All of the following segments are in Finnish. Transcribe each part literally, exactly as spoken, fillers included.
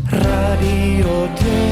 Radio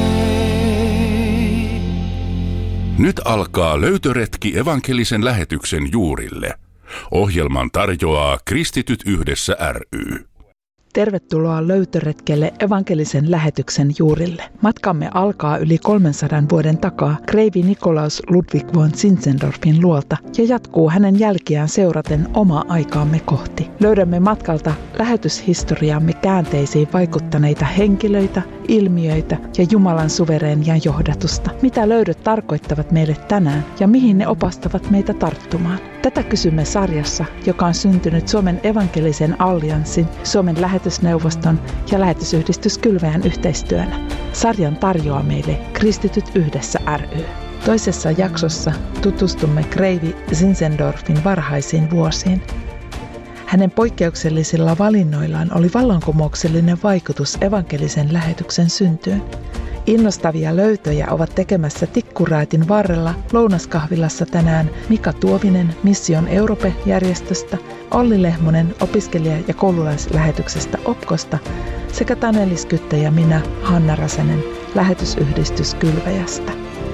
Day. Nyt alkaa löytöretki evankelisen lähetyksen juurille. Ohjelman tarjoaa Kristityt yhdessä ry. Tervetuloa löytöretkelle evankelisen lähetyksen juurille. Matkamme alkaa yli kolmensadan vuoden takaa kreivi Nikolaus Ludwig von Zinzendorfin luolta ja jatkuu hänen jälkiään seuraten omaa aikaamme kohti. Löydämme matkalta lähetyshistoriamme käänteisiin vaikuttaneita henkilöitä, ilmiöitä ja Jumalan suvereenia johdatusta. Mitä löydöt tarkoittavat meille tänään ja mihin ne opastavat meitä tarttumaan? Tätä kysymme sarjassa, joka on syntynyt Suomen evankelisen allianssin, Suomen lähetysneuvoston ja lähetysyhdistys Kylväjän yhteistyönä. Sarjan tarjoaa meille Kristityt yhdessä ry. Toisessa jaksossa tutustumme kreivi Zinzendorfin varhaisiin vuosiin. Hänen poikkeuksellisilla valinnoillaan oli vallankumouksellinen vaikutus evankelisen lähetyksen syntyyn. Innostavia löytöjä ovat tekemässä Tikkuraatin varrella lounaskahvilassa tänään Mika Tuovinen Mission Europe-järjestöstä, Olli Lehmonen opiskelija- ja koululaislähetyksestä Opkosta sekä Taneli Skytte ja minä, Hanna Räsänen, lähetysyhdistys Kylväjästä.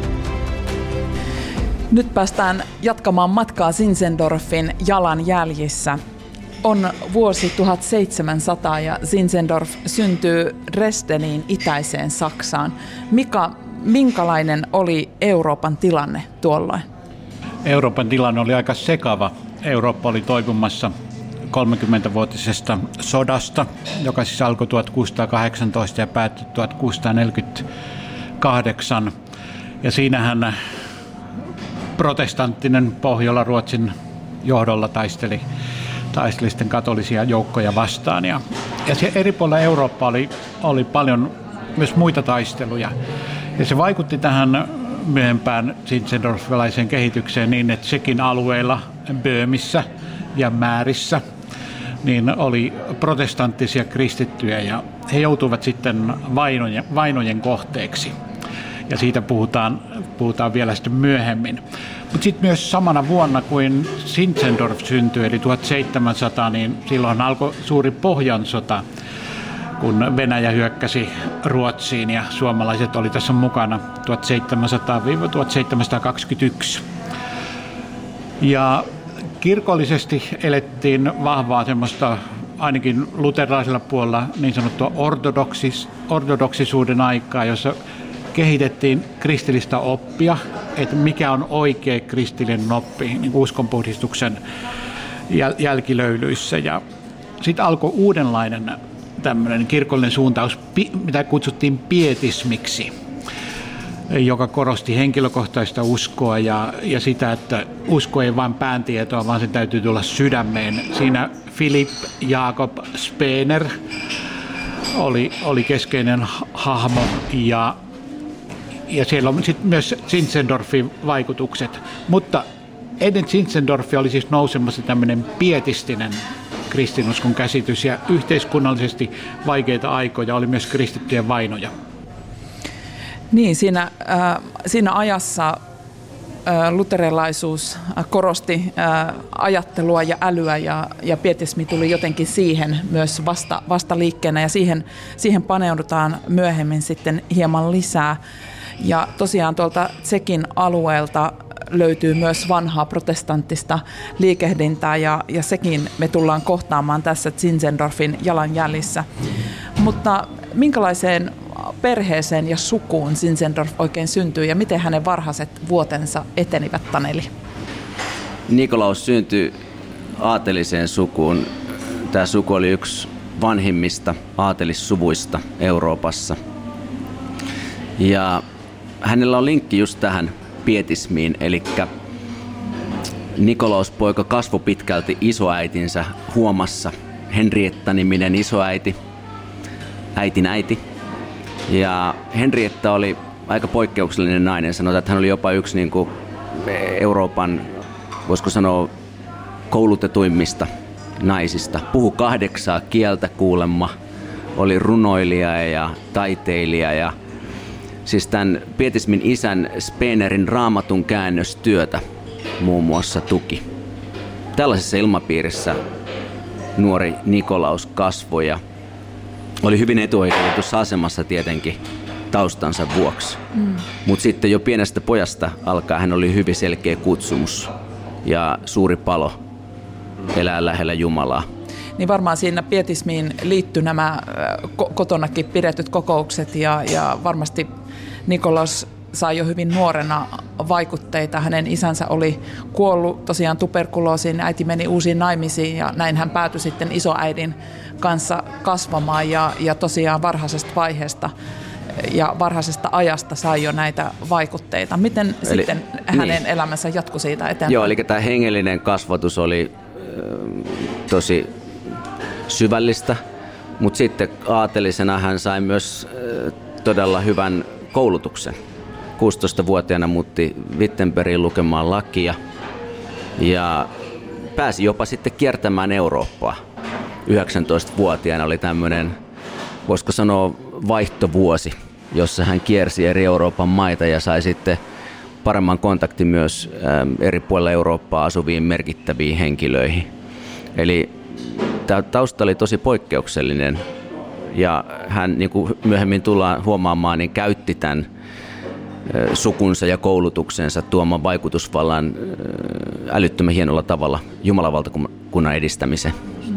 Nyt päästään jatkamaan matkaa Zinzendorfin jalanjäljissä. On vuosi tuhatseitsemänsataa ja Zinzendorf syntyy Dresdeniin itäiseen Saksaan. Mika, minkälainen oli Euroopan tilanne tuolloin? Euroopan tilanne oli aika sekava. Eurooppa oli toipumassa kolmekymmentävuotisesta sodasta, joka siis alkoi tuhatkuusisataakahdeksantoista ja päättyi tuhatkuusisataaneljäkymmentäkahdeksan. Ja siinähän protestanttinen Pohjola-Ruotsin johdolla taisteli taisteli sitten katolisia joukkoja vastaan. Ja, ja se eri puolilla Eurooppaa oli, oli paljon myös muita taisteluja. Ja se vaikutti tähän myöhempään zinzendorfilaiseen kehitykseen niin, että sekin alueilla, Böömissä ja Määrissä, niin oli protestanttisia kristittyjä ja he joutuivat sitten vainojen, vainojen kohteeksi. Ja siitä puhutaan, puhutaan vielä sitten myöhemmin. Mutta sitten myös samana vuonna, kuin Zinzendorf syntyi, eli tuhatseitsemänsataa, niin silloin alkoi suuri Pohjansota, kun Venäjä hyökkäsi Ruotsiin ja suomalaiset oli tässä mukana tuhatseitsemänsataa tuhatseitsemänsataakaksikymmentäyksi. Ja kirkollisesti elettiin vahvaa semmoista, ainakin luterilaisella puolella, niin sanottua ortodoksis, ortodoksisuuden aikaa, jossa kehitettiin kristillistä oppia, että mikä on oikea kristillinen oppi niin uskonpuhdistuksen jälkilöylyissä. Ja sitten alkoi uudenlainen tämmöinen kirkollinen suuntaus, mitä kutsuttiin pietismiksi, joka korosti henkilökohtaista uskoa ja, ja sitä, että usko ei vain pääntietoa, vaan se täytyy tulla sydämeen. Siinä Philipp Jakob Spener oli, oli keskeinen hahmo ja Ja siellä on sitten myös Zinzendorfin vaikutukset. Mutta ennen Zinzendorfia oli siis nousemassa tämmöinen pietistinen kristinuskon käsitys ja yhteiskunnallisesti vaikeita aikoja oli myös kristittyjen vainoja. Niin, siinä, äh, siinä ajassa äh, luterilaisuus korosti äh, ajattelua ja älyä ja, ja pietismi tuli jotenkin siihen myös vasta, vasta liikkeenä ja siihen, siihen paneudutaan myöhemmin sitten hieman lisää. Ja tosiaan tuolta Tsekin alueelta löytyy myös vanhaa protestanttista liikehdintää ja, ja sekin me tullaan kohtaamaan tässä Zinzendorfin jalanjäljissä. Mutta minkälaiseen perheeseen ja sukuun Zinzendorf oikein syntyi ja miten hänen varhaiset vuotensa etenivät, Taneli? Nikolaus syntyi aateliseen sukuun. Tämä suku oli yksi vanhimmista aatelissuvuista Euroopassa. Ja hänellä on linkki just tähän pietismiin, eli Nikolaus-poika kasvoi pitkälti isoäitinsä huomassa. Henrietta-niminen isoäiti, äitin äiti. Ja Henrietta oli aika poikkeuksellinen nainen. Sanotaan, että hän oli jopa yksi niin kuin Euroopan, voisiko sanoa, koulutetuimmista naisista. Puhui kahdeksaa kieltä kuulemma, oli runoilija ja taiteilija ja siis tämän pietismin isän Spenerin raamatun käännöstyötä muun muassa tuki. Tällaisessa ilmapiirissä nuori Nikolaus kasvoi ja oli hyvin etuoikeutetussa asemassa tietenkin taustansa vuoksi. Mm. Mutta sitten jo pienestä pojasta alkaen hän oli hyvin selkeä kutsumus ja suuri palo elää lähellä Jumalaa. Niin varmaan siinä pietismiin liittyi nämä kotonakin pidetyt kokoukset ja, ja varmasti Nikolaus sai jo hyvin nuorena vaikutteita. Hänen isänsä oli kuollut tosiaan tuberkuloosiin, äiti meni uusiin naimisiin ja näin hän päätyi sitten isoäidin kanssa kasvamaan ja, ja tosiaan varhaisesta vaiheesta ja varhaisesta ajasta sai jo näitä vaikutteita. Miten eli, sitten hänen niin. elämänsä jatkui siitä eteenpäin? Joo, eli tämä hengellinen kasvatus oli äh, tosi syvällistä, mutta sitten aatelisena hän sai myös äh, todella hyvän koulutuksen. kuusitoistavuotiaana muutti Wittenbergiin lukemaan lakia ja pääsi jopa sitten kiertämään Eurooppaa. yhdeksäntoistavuotiaana oli tämmöinen, voisiko sanoa, vaihtovuosi, jossa hän kiersi eri Euroopan maita ja sai sitten paremman kontaktin myös eri puolilla Eurooppaa asuviin merkittäviin henkilöihin. Eli tämä tausta oli tosi poikkeuksellinen ja hän, niin kuin myöhemmin tullaan huomaamaan, niin käytti tämän sukunsa ja koulutuksensa tuomaan vaikutusvallan älyttömän hienolla tavalla Jumalan valtakunnan edistämiseen.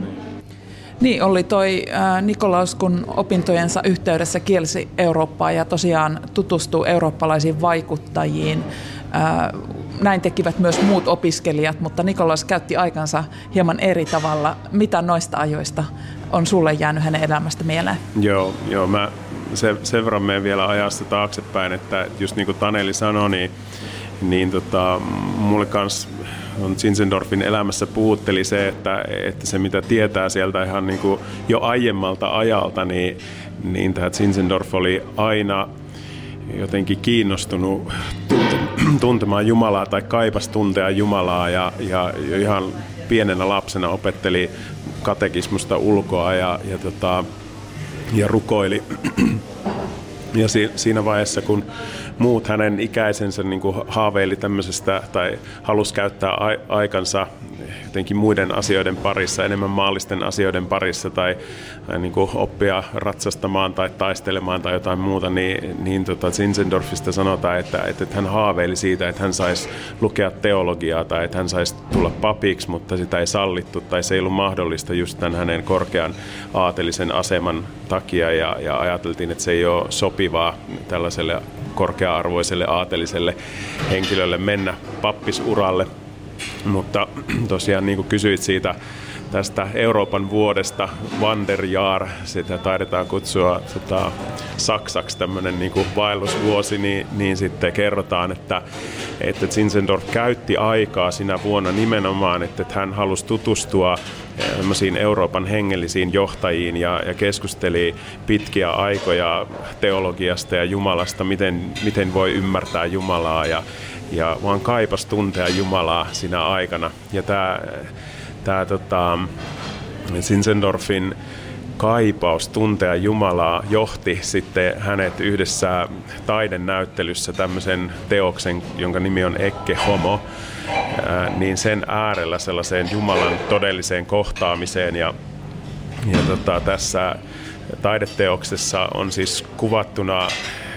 Niin oli toi äh, Nikolaus, kun opintojensa yhteydessä kielsi Eurooppaa ja tosiaan tutustui eurooppalaisiin vaikuttajiin. Äh, näin tekivät myös muut opiskelijat, mutta Nikolaus käytti aikansa hieman eri tavalla. Mitä noista ajoista on sulle jäänyt hänen elämästä mieleen? Joo, joo mä sen, sen verran menen vielä ajasta taaksepäin, että just niin kuin Taneli sanoi, niin, niin tota, mulle kanssa Zinzendorfin elämässä puhutteli se, että, että se mitä tietää sieltä ihan niin kuin jo aiemmalta ajalta, niin, niin tämä Zinzendorf oli aina jotenkin kiinnostunut tuntemaan Jumalaa tai kaipas tuntea Jumalaa ja, ja ihan pienenä lapsena opetteli katekismusta ulkoa ja, ja, tota, ja rukoili. Ja si, siinä vaiheessa, kun muut hänen ikäisensä niin kuin haaveili tämmöisestä tai halusi käyttää a, aikansa jotenkin muiden asioiden parissa, enemmän maallisten asioiden parissa tai, tai niin kuin oppia ratsastamaan tai taistelemaan tai jotain muuta, niin, niin tota Zinzendorfista sanotaan, että, että hän haaveili siitä, että hän saisi lukea teologiaa tai että hän saisi tulla papiksi, mutta sitä ei sallittu tai se ei ollut mahdollista just tämän hänen korkean aatelisen aseman takia ja, ja ajateltiin, että se ei ole sopivaa tällaiselle korkea-arvoiselle aateliselle henkilölle mennä pappisuralle. Mutta tosiaan niin kuin kysyit siitä tästä Euroopan vuodesta, Wanderjahr, sitä taidetaan kutsua tota, saksaksi tämmöinen niin kuin vaellusvuosi, niin, niin sitten kerrotaan, että, että Zinzendorf käytti aikaa sinä vuonna nimenomaan, että hän halusi tutustua Euroopan hengellisiin johtajiin ja, ja keskusteli pitkiä aikoja teologiasta ja Jumalasta, miten, miten voi ymmärtää Jumalaa ja, ja vaan kaipas tuntea Jumalaa sinä aikana. Ja tämä Tämä tota, Zinzendorfin kaipaus tuntea Jumalaa johti sitten hänet yhdessä taidenäyttelyssä tämmöisen teoksen, jonka nimi on Ecce Homo, ää, niin sen äärellä sellaiseen Jumalan todelliseen kohtaamiseen. Ja, ja tota, tässä taideteoksessa on siis kuvattuna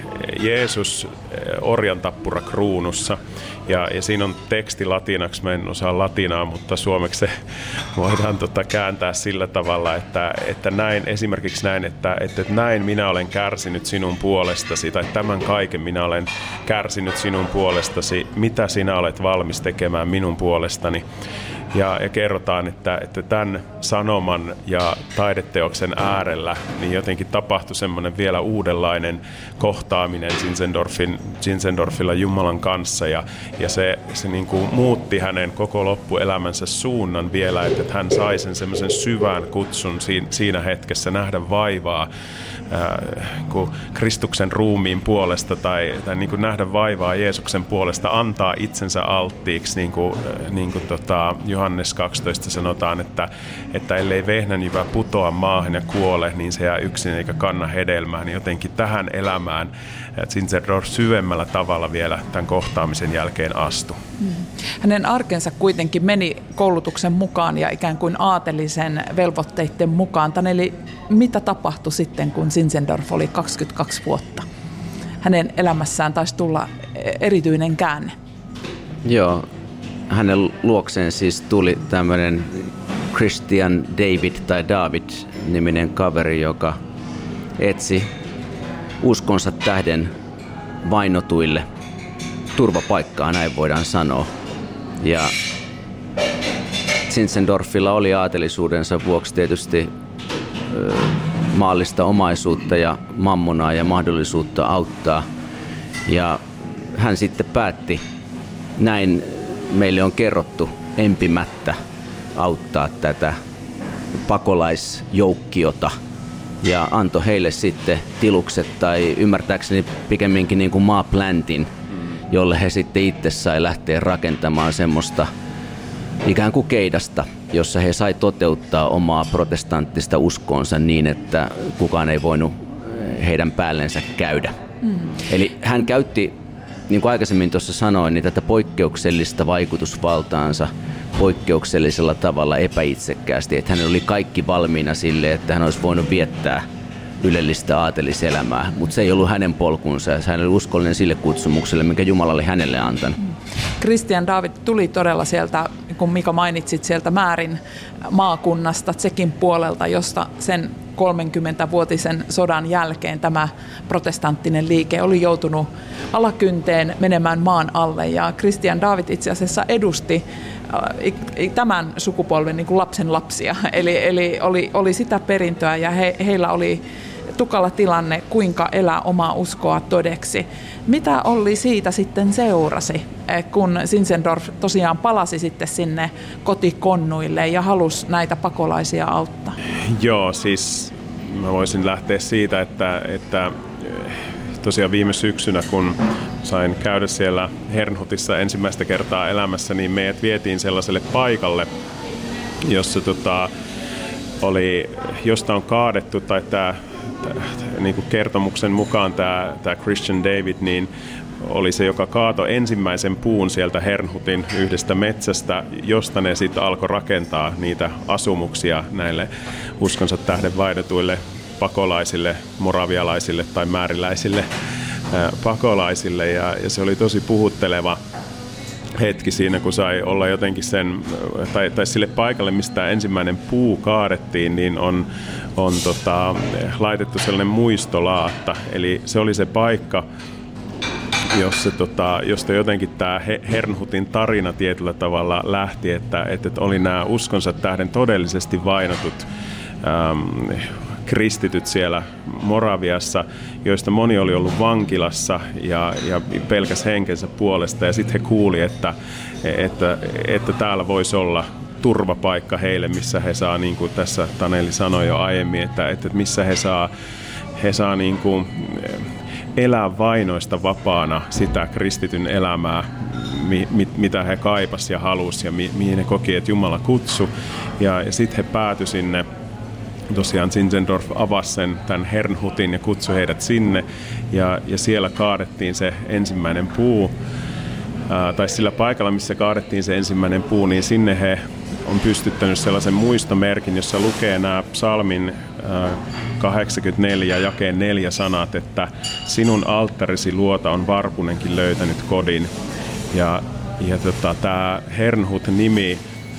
Jeesus orjantappura kruunussa. Ja, ja siinä on teksti latinaksi, mä en osaa latinaa, mutta suomeksi se voidaan tota kääntää sillä tavalla, että, että näin, esimerkiksi näin, että, että näin minä olen kärsinyt sinun puolestasi, tai tämän kaiken minä olen kärsinyt sinun puolestasi, mitä sinä olet valmis tekemään minun puolestani. Ja, ja kerrotaan, että, että tämän sanoman ja taideteoksen äärellä niin jotenkin tapahtui semmoinen vielä uudenlainen kohtaaminen Zinzendorfin, Zinzendorfilla Jumalan kanssa. Ja, ja se, se niin kuin muutti hänen koko loppuelämänsä suunnan vielä, että, että hän sai sen semmoisen syvän kutsun siinä, siinä hetkessä nähdä vaivaa ää, kun Kristuksen ruumiin puolesta tai, tai niin kuin nähdä vaivaa Jeesuksen puolesta, antaa itsensä alttiiksi, niin kuin, niin kuin tota, Johannes kaksitoista sanotaan, että, että ellei vehnänjyvä putoa maahan ja kuole, niin se jää yksin eikä kanna hedelmää. Niin jotenkin tähän elämään Zinzendorf syvemmällä tavalla vielä tämän kohtaamisen jälkeen astui. Hänen arkensa kuitenkin meni koulutuksen mukaan ja ikään kuin aatelisen velvoitteiden mukaan. Taneli, mitä tapahtui sitten, kun Zinzendorf oli kaksikymmentäkaksi vuotta? Hänen elämässään taisi tulla erityinen käänne. Joo, hänen luokseen siis tuli tämmöinen Christian David tai David-niminen kaveri, joka etsi uskonsa tähden vainotuille turvapaikkaa, näin voidaan sanoa. Ja Zinzendorfilla oli aatelisuudensa vuoksi tietysti ö, maallista omaisuutta ja mammonaa ja mahdollisuutta auttaa. Ja hän sitten päätti, näin meille on kerrottu, empimättä auttaa tätä pakolaisjoukkiota ja antoi heille sitten tilukset tai ymmärtääkseni pikemminkin niin kuin maapläntin, jolle he sitten itse sai lähteä rakentamaan semmoista ikään kuin keidasta, jossa he sai toteuttaa omaa protestanttista uskoonsa niin, että kukaan ei voinut heidän päällensä käydä. Mm. Eli hän käytti, niin kuin aikaisemmin tuossa sanoin, niin tätä poikkeuksellista vaikutusvaltaansa poikkeuksellisella tavalla epäitsekkäästi, että hänellä oli kaikki valmiina sille, että hän olisi voinut viettää ylellistä aateliselämää, mutta se ei ollut hänen polkunsa ja hän oli uskollinen sille kutsumukselle, mikä Jumala oli hänelle antanut. Christian David tuli todella sieltä, kun Mika mainitsit, sieltä Märin maakunnasta, Tsekin puolelta, josta sen kolmekymmentävuotisen sodan jälkeen tämä protestanttinen liike oli joutunut alakynteen menemään maan alle. Ja Christian David itse asiassa edusti tämän sukupolven niin kuin lapsen lapsia, eli, eli oli, oli sitä perintöä ja he, heillä oli tukala tilanne, kuinka elää omaa uskoa todeksi. Mitä oli siitä sitten seurasi, kun Zinzendorf tosiaan palasi sitten sinne kotikonnuille ja halusi näitä pakolaisia auttaa? Joo, siis mä voisin lähteä siitä, että, että tosiaan viime syksynä, kun sain käydä siellä Herrnhutissa ensimmäistä kertaa elämässä, niin meidät vietiin sellaiselle paikalle, jossa tota, oli, josta on kaadettu, tai tämä niin kuin kertomuksen mukaan tämä, tämä Christian David, niin oli se, joka kaatoi ensimmäisen puun sieltä Herrnhutin yhdestä metsästä, josta ne sitten alkoi rakentaa niitä asumuksia näille uskonsa tähden vainotuille pakolaisille, moravialaisille tai määriläisille ää, pakolaisille. Ja, ja se oli tosi puhutteleva hetki siinä, kun sai olla jotenkin sen, tai, tai sille paikalle, mistä ensimmäinen puu kaadettiin, niin on, on tota, laitettu sellainen muistolaatta. Eli se oli se paikka, jossa, tota, josta jotenkin tämä Herrnhutin tarina tietyllä tavalla lähti, että, että oli nämä uskonsa tähden todellisesti vainotut ähm, kristityt siellä Moraviassa, joista moni oli ollut vankilassa ja, ja pelkäs henkensä puolesta. Ja sitten he kuuli, että, että, että täällä voisi olla turvapaikka heille, missä he saa, niin kuin tässä Taneli sanoi jo aiemmin, että, että missä he saa, he saa niin kuin elää vainoista vapaana sitä kristityn elämää, mi, mi, mitä he kaipasi ja halusi ja mi, mihin he koki, että Jumala kutsui. Ja, ja sitten he päätyi sinne. Tosiaan Zinzendorf avasi sen, tämän Herrnhutin ja kutsui heidät sinne ja, ja siellä kaadettiin se ensimmäinen puu. Ää, tai sillä paikalla, missä kaadettiin se ensimmäinen puu, niin sinne he on pystyttänyt sellaisen muistomerkin, jossa lukee nämä psalmin ää, kahdeksankymmentäneljä jakeen neljä sanat, että sinun alttarisi luota on varpunenkin löytänyt kodin. Ja, ja tota, tämä Herrnhut-nimi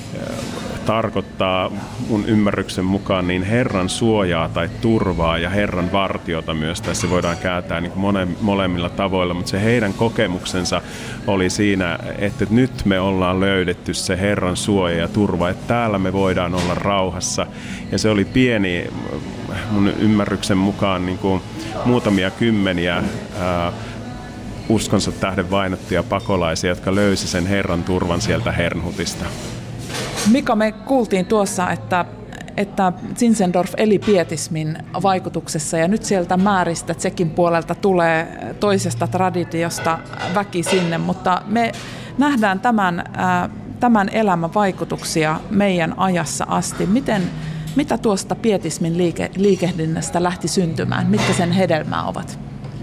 tarkoittaa mun ymmärryksen mukaan niin Herran suojaa tai turvaa ja Herran vartiota myös. Tässä voidaan kääntää niin mone, molemmilla tavoilla, mutta se heidän kokemuksensa oli siinä, että nyt me ollaan löydetty se Herran suoja ja turva, että täällä me voidaan olla rauhassa. Ja se oli pieni, mun ymmärryksen mukaan niin kuin muutamia kymmeniä ää, uskonsa tähden vainottuja pakolaisia, jotka löysi sen Herran turvan sieltä Herrnhutista. Mika, me kuultiin tuossa, että, että Zinzendorf eli pietismin vaikutuksessa ja nyt sieltä Määristä Tsekin puolelta tulee toisesta traditiosta väki sinne, mutta me nähdään tämän, tämän elämän vaikutuksia meidän ajassa asti. Miten, mitä tuosta pietismin liike, liikehdinnästä lähti syntymään? Mitkä sen hedelmää ovat?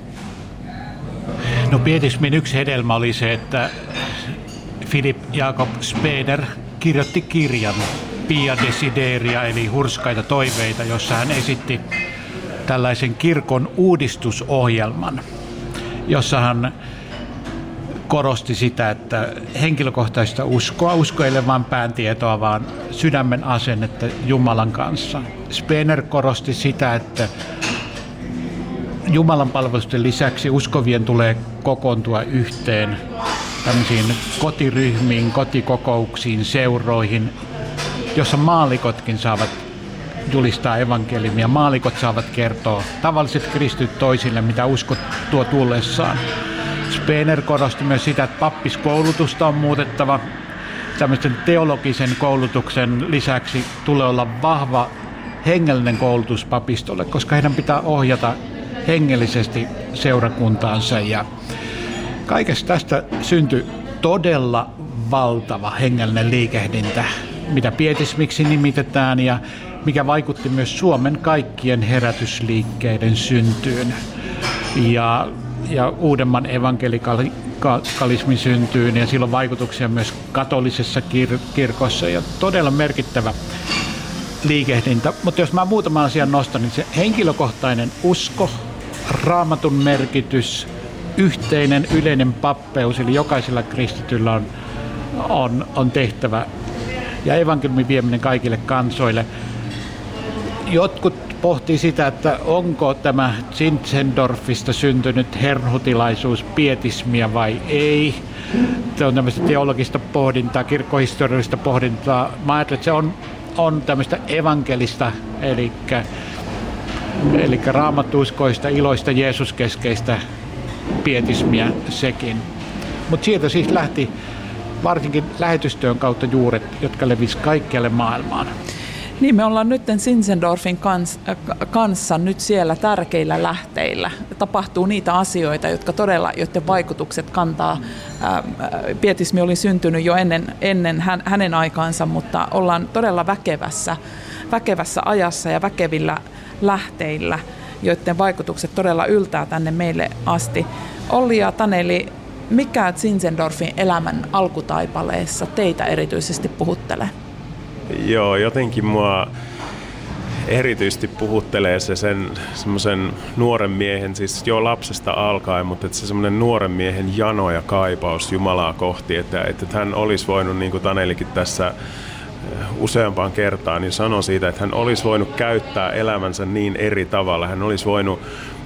No pietismin yksi hedelmä oli se, että Philipp Jakob Spener kirjoitti kirjan Pia Desideria eli hurskaita toiveita, jossa hän esitti tällaisen kirkon uudistusohjelman, jossa hän korosti sitä, että henkilökohtaista uskoa, usko ei ole vain pääntietoa, vaan sydämen asennetta Jumalan kanssa. Spener korosti sitä, että Jumalan palvelusten lisäksi uskovien tulee kokoontua yhteen tämmöisiin kotiryhmiin, kotikokouksiin, seuroihin, jossa maallikotkin saavat julistaa evankeliumia. Maallikot saavat kertoa tavalliset kristityt toisille, mitä usko tuo tullessaan. Spener korosti myös sitä, että pappiskoulutusta on muutettava. Tämmöisen teologisen koulutuksen lisäksi tulee olla vahva hengellinen koulutus papistolle, koska heidän pitää ohjata hengellisesti seurakuntaansa. Ja kaikesta tästä syntyi todella valtava hengellinen liikehdintä, mitä pietismiksi nimitetään ja mikä vaikutti myös Suomen kaikkien herätysliikkeiden syntyyn ja, ja uudemman evankelikalismin syntyyn, ja sillä on vaikutuksia myös katolisessa kir- kirkossa ja todella merkittävä liikehdintä. Mutta jos mä muutaman asian nostan, niin se henkilökohtainen usko, raamatun merkitys, yhteinen yleinen pappeus, eli jokaisella kristityllä on, on, on tehtävä, ja evankeliumin vieminen kaikille kansoille. Jotkut pohtii sitä, että onko tämä Zinzendorfista syntynyt herhutilaisuus pietismia vai ei. Se on tämmöistä teologista pohdintaa, kirkkohistoriallista pohdintaa. Mä ajattelen, että se on, on tämmöistä evankelista, eli, eli raamattuuskoista, iloista, Jeesuskeskeistä pietismiä sekin. Mutta sieltä siis lähti varsinkin lähetystyön kautta juuret, jotka levisi kaikkialle maailmaan. Niin, me ollaan nyt Zinzendorfin kans, kanssa nyt siellä tärkeillä lähteillä. Tapahtuu niitä asioita, jotka todella, joiden vaikutukset kantaa. Ää, pietismi oli syntynyt jo ennen, ennen hän, hänen aikaansa, mutta ollaan todella väkevässä, väkevässä ajassa ja väkevillä lähteillä, joiden vaikutukset todella yltää tänne meille asti. Olli ja Taneli, mikä Zinzendorfin elämän alkutaipaleessa teitä erityisesti puhuttelee? Joo, jotenkin mua erityisesti puhuttelee se sen semmoisen nuoren miehen, siis jo lapsesta alkaen, mutta että se semmoinen nuoren miehen jano ja kaipaus Jumalaa kohti, että, että hän olisi voinut, niin kuin Tanelikin tässä useampaan kertaan niin sanoi siitä, että hän olisi voinut käyttää elämänsä niin eri tavalla, hän olisi voinut,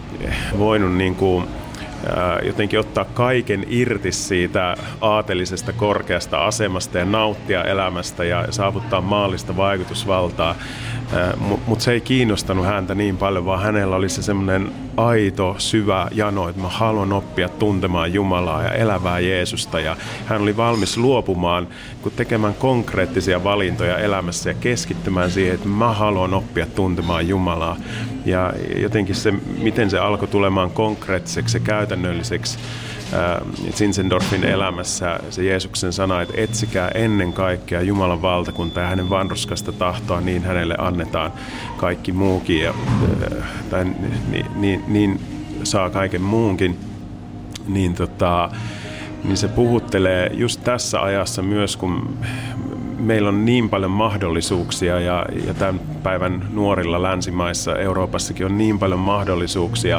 voinut niin kuin jotenkin ottaa kaiken irti siitä aatelisesta korkeasta asemasta ja nauttia elämästä ja saavuttaa maallista vaikutusvaltaa. Mutta se ei kiinnostanut häntä niin paljon, vaan hänellä oli se semmoinen aito, syvä jano, että mä haluan oppia tuntemaan Jumalaa ja elävää Jeesusta. Ja hän oli valmis luopumaan, kun tekemään konkreettisia valintoja elämässä ja keskittymään siihen, että mä haluan oppia tuntemaan Jumalaa. Ja jotenkin se, miten se alkoi tulemaan konkreettiseksi ja käytännölliseksi Zinzendorfin elämässä, se Jeesuksen sana, että etsikää ennen kaikkea Jumalan valtakuntaa ja hänen vanhurskasta tahtoa, niin hänelle annetaan kaikki muukin, ja, tai niin, niin, niin saa kaiken muunkin, niin, tota, niin se puhuttelee just tässä ajassa myös, kun meillä on niin paljon mahdollisuuksia ja, ja tämän päivän nuorilla länsimaissa, Euroopassakin on niin paljon mahdollisuuksia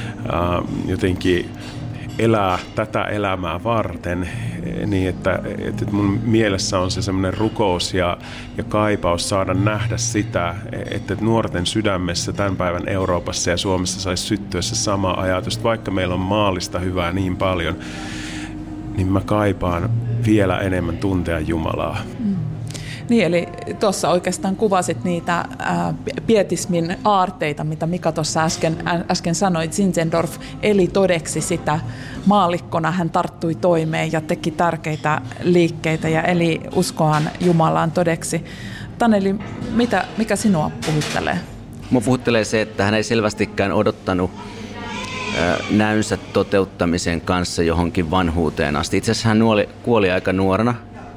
ää, jotenkin elää tätä elämää varten, niin että, että mun mielessä on se semmoinen rukous ja, ja kaipaus saada nähdä sitä, että nuorten sydämessä tämän päivän Euroopassa ja Suomessa saisi syttyä se sama ajatus, vaikka meillä on maallista hyvää niin paljon, niin mä kaipaan vielä enemmän tuntea Jumalaa. Mm. Niin, eli tuossa oikeastaan kuvasit niitä ää, pietismin aarteita, mitä Mika tuossa äsken, äsken sanoi. Zinzendorf eli todeksi sitä maallikkona. Hän tarttui toimeen ja teki tärkeitä liikkeitä ja eli uskoaan Jumalaan todeksi. Taneli, mitä, mikä sinua puhuttelee? Mua puhuttelee se, että hän ei selvästikään odottanut ää, näynsä toteuttamisen kanssa johonkin vanhuuteen asti. Itse asiassa hän nuoli, kuoli aika nuorena.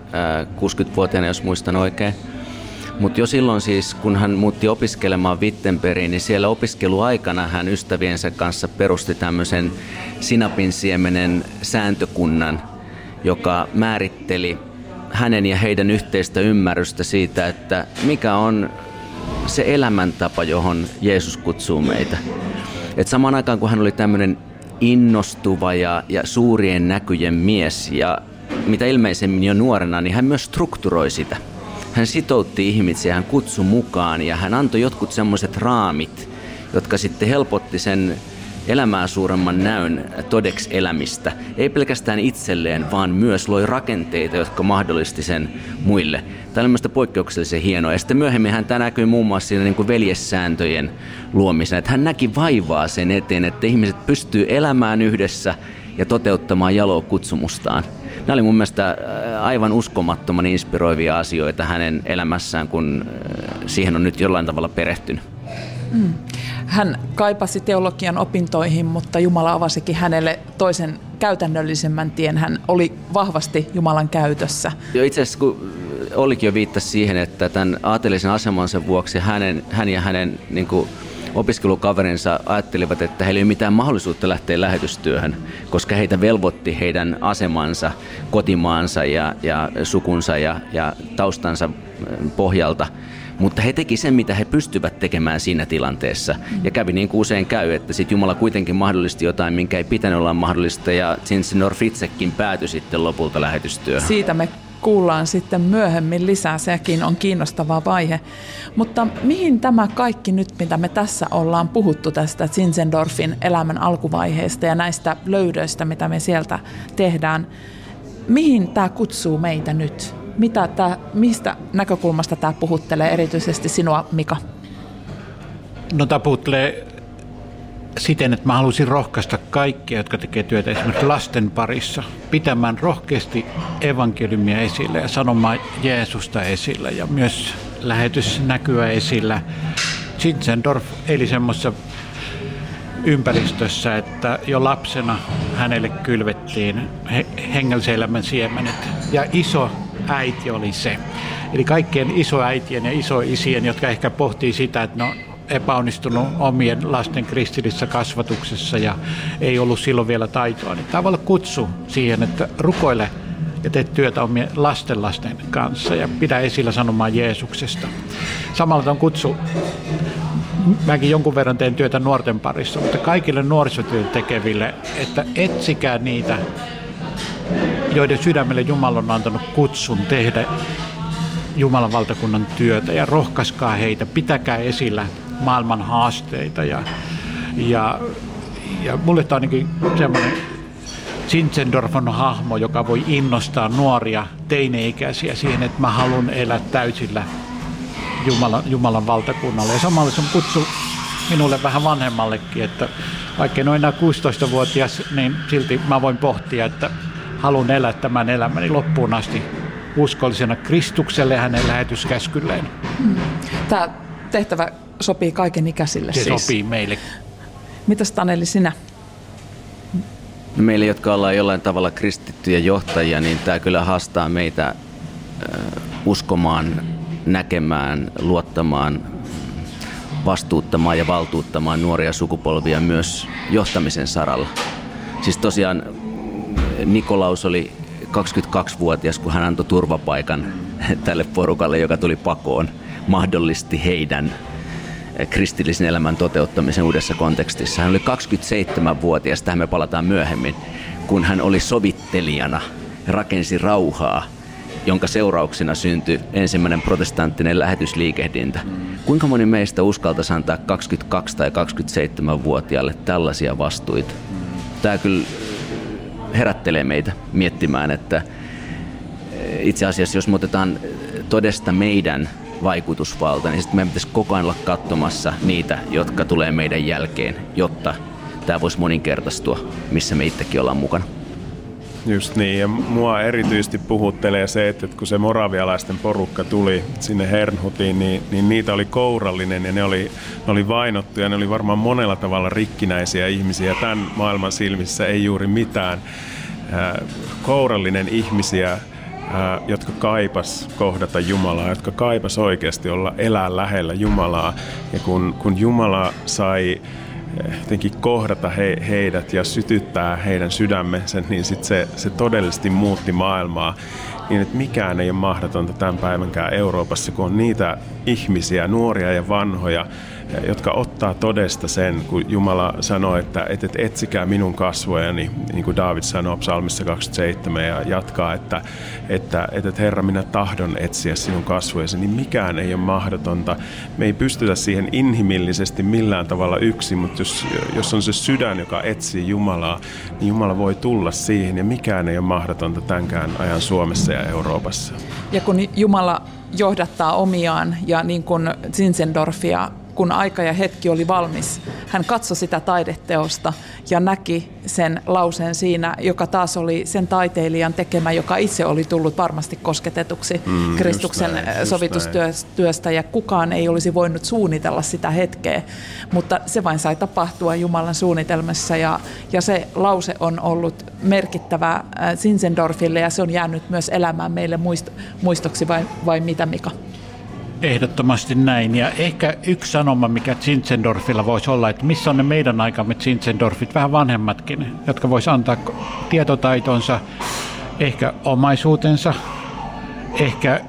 kuusikymmentävuotiaana, jos muistan oikein. Mutta jo silloin siis, kun hän muutti opiskelemaan Wittenbergiin, niin siellä opiskeluaikana hän ystäviensä kanssa perusti tämmöisen sinapinsiemenen sääntökunnan, joka määritteli hänen ja heidän yhteistä ymmärrystä siitä, että mikä on se elämäntapa, johon Jeesus kutsuu meitä. Et samaan aikaan, kun hän oli tämmöinen innostuva ja, ja suurien näkyjen mies, ja mitä ilmeisemmin jo nuorena, niin hän myös strukturoi sitä. Hän sitoutti ihmisiä, hän kutsui mukaan ja hän antoi jotkut semmoiset raamit, jotka sitten helpotti sen elämää suuremman näyn todeksi elämistä. Ei pelkästään itselleen, vaan myös loi rakenteita, jotka mahdollisti sen muille. Tämä oli mielestäni poikkeuksellisen hienoa. Ja sitten myöhemmin tämä näkyi muun muassa siinä niin kuin veljessääntöjen luomisena. Että hän näki vaivaa sen eteen, että ihmiset pystyy elämään yhdessä ja toteuttamaan jaloa kutsumustaan. Nämä oli mun mielestä aivan uskomattoman inspiroivia asioita hänen elämässään, kun siihen on nyt jollain tavalla perehtynyt. Mm. Hän kaipasi teologian opintoihin, mutta Jumala avasikin hänelle toisen käytännöllisemmän tien. Hän oli vahvasti Jumalan käytössä. Jo itse asiassa kun Ollikin jo viittasi siihen, että tämän aatelisen asemansa vuoksi hänen, hän ja hänen niin kuin opiskelukaverinsa ajattelivat, että heillä ei ole mitään mahdollisuutta lähteä lähetystyöhön, koska heitä velvoitti heidän asemansa, kotimaansa ja, ja sukunsa ja, ja taustansa pohjalta. Mutta he teki sen, mitä he pystyvät tekemään siinä tilanteessa. Ja kävi niin kuin usein käy, että sitten Jumala kuitenkin mahdollisti jotain, minkä ei pitänyt olla mahdollista. Ja Zinzendorf itsekin päätyi sitten lopulta lähetystyöhön. Siitä me kuullaan sitten myöhemmin lisää. Sekin on kiinnostava vaihe. Mutta mihin tämä kaikki nyt, mitä me tässä ollaan puhuttu tästä Zinzendorfin elämän alkuvaiheesta ja näistä löydöistä, mitä me sieltä tehdään, mihin tämä kutsuu meitä nyt? Mitä tää, mistä näkökulmasta tämä puhuttelee erityisesti sinua, Mika? No tämä puhuttelee siten, että mä haluaisin rohkaista kaikkia, jotka tekee työtä esimerkiksi lasten parissa, pitämään rohkeasti evankeliumia esillä ja sanomaan Jeesusta esillä ja myös lähetysnäkyä esillä. Zinzendorf eli semmoisessa ympäristössä, että jo lapsena hänelle kylvettiin hengellisen elämän siemenet ja iso äiti oli se. Eli kaikkien isoäitien ja isoisien, jotka ehkä pohtii sitä, että no epäonnistunut omien lasten kristillisessä kasvatuksessa ja ei ollut silloin vielä taitoa, niin tämä voi olla kutsu siihen, että rukoile ja tee työtä omien lastenlasten kanssa ja pidä esillä sanomaan Jeesuksesta. Samalla on kutsu, mäkin jonkun verran teen työtä nuorten parissa, mutta kaikille nuorisotyötä tekeville, että etsikää niitä, joiden sydämelle Jumala on antanut kutsun tehdä Jumalan valtakunnan työtä ja rohkaiskaa heitä, pitäkää esillä maailman haasteita ja, ja, ja mulle tämä on ainakin semmoinen Zinzendorf on hahmo, joka voi innostaa nuoria teine-ikäisiä siihen, että mä haluan elää täysillä Jumalan, Jumalan valtakunnalle. Ja samalla se on kutsu minulle vähän vanhemmallekin, että vaikka en ole enää kuusitoistavuotias, niin silti mä voin pohtia, että haluan elää tämän elämäni loppuun asti uskollisena Kristukselle ja hänen lähetyskäskylleen. Tämä tehtävä sopii kaikenikäisille Se siis. sopii meille. Mitäs Taneli sinä? Meille, jotka ollaan jollain tavalla kristittyjä johtajia, niin tämä kyllä haastaa meitä uskomaan, näkemään, luottamaan, vastuuttamaan ja valtuuttamaan nuoria sukupolvia myös johtamisen saralla. Siis tosiaan Nikolaus oli kaksikymmentäkaksivuotias, kun hän antoi turvapaikan tälle porukalle, joka tuli pakoon, mahdollisti heidän kristillisen elämän toteuttamisen uudessa kontekstissa. Hän oli kaksikymmentäseitsemänvuotias, tähän me palataan myöhemmin, kun hän oli sovittelijana, rakensi rauhaa, jonka seurauksena syntyi ensimmäinen protestanttinen lähetysliikehdintä. Kuinka moni meistä uskaltaisi antaa kaksikymmentäkaksi- tai kaksikymmentäseitsemänvuotiaalle tällaisia vastuita? Tämä kyllä herättelee meitä miettimään, että itse asiassa jos me otetaan todesta meidän vaikutusvalta, niin sitten meidän pitäisi koko ajan olla katsomassa niitä, jotka tulee meidän jälkeen, jotta tämä voisi moninkertaistua, missä me itsekin ollaan mukana. Just niin, ja mua erityisesti puhuttelee se, että kun se moravialaisten porukka tuli sinne Herrnhutiin, niin, niin niitä oli kourallinen ja ne oli, ne oli vainottuja, ne oli varmaan monella tavalla rikkinäisiä ihmisiä. Tämän maailman silmissä ei juuri mitään. Kourallinen ihmisiä, ää, jotka kaipas kohdata Jumalaa, jotka kaipas oikeasti olla elää lähellä Jumalaa. Ja kun, kun Jumala sai jotenkin kohdata he, heidät ja sytyttää heidän sydämensä, niin sit se, se todellisesti muutti maailmaa. Niin, että mikään ei ole mahdotonta tämän päivänkään Euroopassa, kun on niitä ihmisiä, nuoria ja vanhoja, jotka ottaa todesta sen, kun Jumala sanoo, että et, et etsikää minun kasvojani, niin kuin Daavid sanoo psalmissa kaksikymmentäseitsemän ja jatkaa, että, että, että Herra, minä tahdon etsiä sinun kasvojasi, niin mikään ei ole mahdotonta. Me ei pystytä siihen inhimillisesti millään tavalla yksin, mutta jos, jos on se sydän, joka etsii Jumalaa, niin Jumala voi tulla siihen ja mikään ei ole mahdotonta tämänkään ajan Suomessa ja Euroopassa. Ja kun Jumala johdattaa omiaan ja niin kuin Zinzendorfia, kun aika ja hetki oli valmis, hän katsoi sitä taideteosta ja näki sen lauseen siinä, joka taas oli sen taiteilijan tekemä, joka itse oli tullut varmasti kosketetuksi mm, Kristuksen näin, sovitustyöstä, ja kukaan ei olisi voinut suunnitella sitä hetkeä, mutta se vain sai tapahtua Jumalan suunnitelmassa, ja, ja se lause on ollut merkittävä Zinzendorfille, ja se on jäänyt myös elämään meille muist- muistoksi, vai, vai mitä, Mika? Ehdottomasti näin. Ja ehkä yksi sanoma, mikä Zinzendorfilla voisi olla, että missä on ne meidän aikamme Zinzendorfit, vähän vanhemmatkin, jotka voisi antaa tietotaitonsa, ehkä omaisuutensa, ehkä,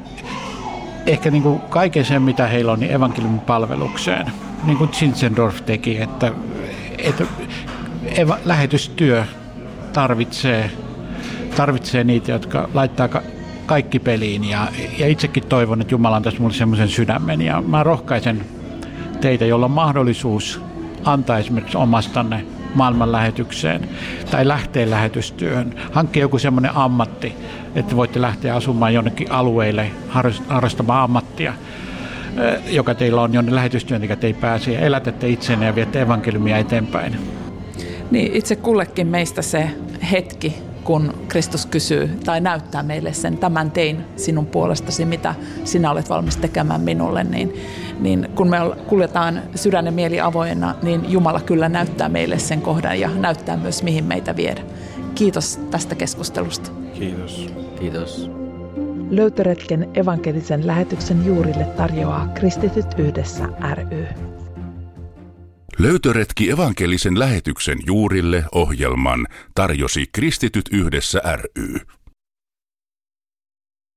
ehkä niin kuin kaiken sen, mitä heillä on, niin evankeliumin palvelukseen. Niin kuin Zinzendorf teki, että, että eva, lähetystyö tarvitsee, tarvitsee niitä, jotka laittaa kaikki peliin, ja, ja itsekin toivon, että Jumala antaisi minulle semmoisen sydämen, ja mä rohkaisen teitä, jolla on mahdollisuus antaa esimerkiksi omastanne maailman lähetykseen tai lähteä lähetystyöhön, hankkia joku semmoinen ammatti, että voitte lähteä asumaan jonnekin alueille harrastamaan ammattia, joka teillä on, jonne lähetystyöntekijät ei pääse, ja elätätte itsenne ja viette evankeliumia eteenpäin. Niin, itse kullekin meistä se hetki, kun Kristus kysyy tai näyttää meille sen, tämän tein sinun puolestasi, mitä sinä olet valmis tekemään minulle, niin, niin kun me kuljetaan sydän ja mieli avoinna, niin Jumala kyllä näyttää meille sen kohdan ja näyttää myös, mihin meitä viedä. Kiitos tästä keskustelusta. Kiitos. Kiitos. Löytöretken evankelisen lähetyksen juurille tarjoaa Kristityt yhdessä ry. Löytöretki evankelisen lähetyksen juurille -ohjelman tarjosi Kristityt yhdessä ry.